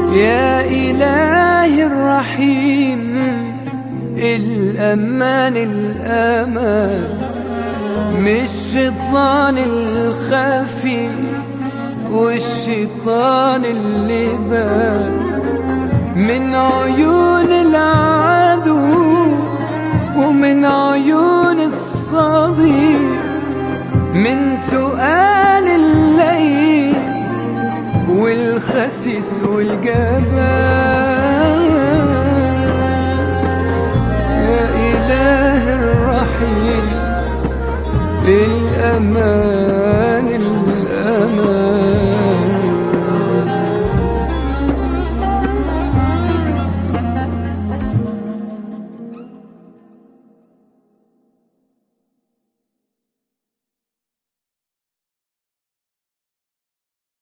يا إلهي الرحيم، الأمان الأمان من الشيطان الخفي والشيطان اللي بان، من عيون العدو ومن عيون الصديق، من سؤال الليل والخسيس والجبان. يا إله الرحيم، الأمان